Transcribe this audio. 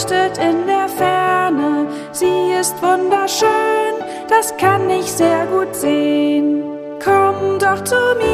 leuchtet in der Ferne. Sie ist wunderschön, das kann ich sehr gut sehen. Komm doch zu mir.